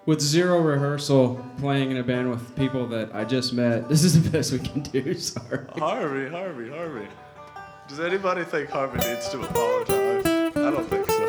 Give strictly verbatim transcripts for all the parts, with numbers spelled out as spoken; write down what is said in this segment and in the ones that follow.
with zero rehearsal, playing in a band with people that I just met, this is the best we can do. Sorry. Harvey, Harvey, Harvey. Does anybody think Harvey needs to apologize? I don't think so.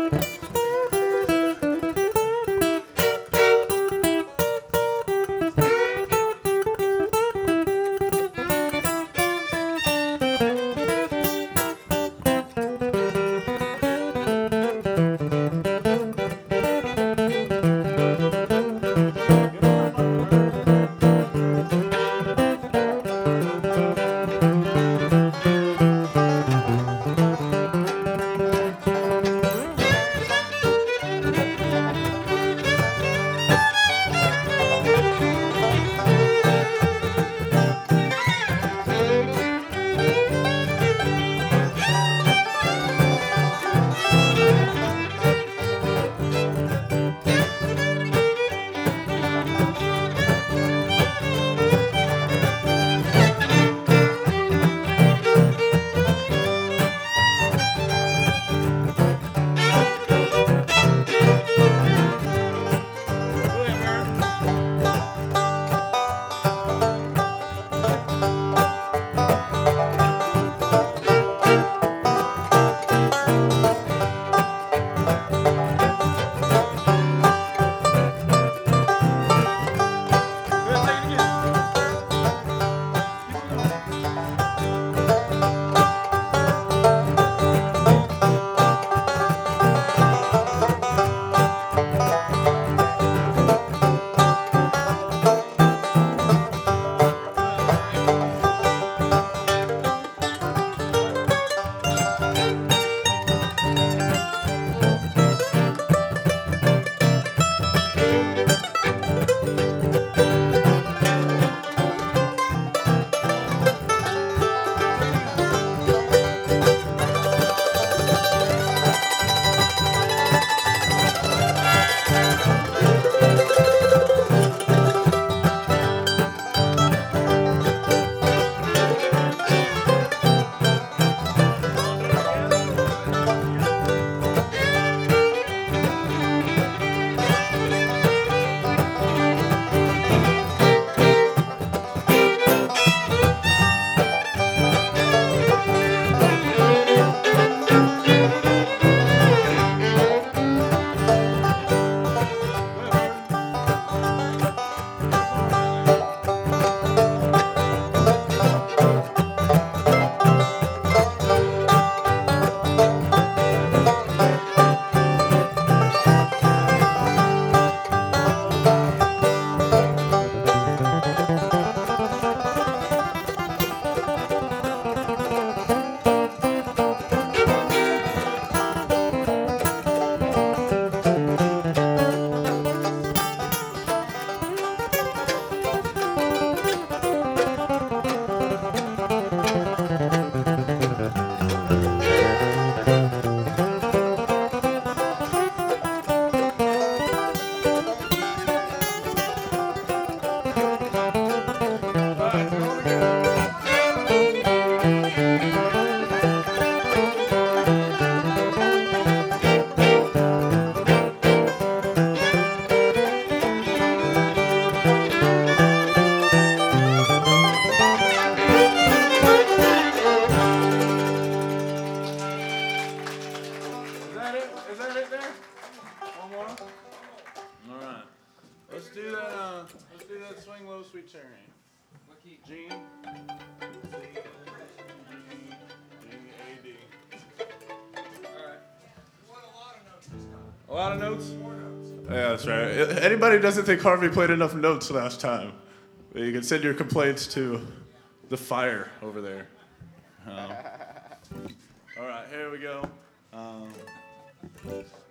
A lot of notes? Yeah, that's right. Anybody who doesn't think Harvey played enough notes last time, you can send your complaints to the fire over there. Um, all right, here we go. Um,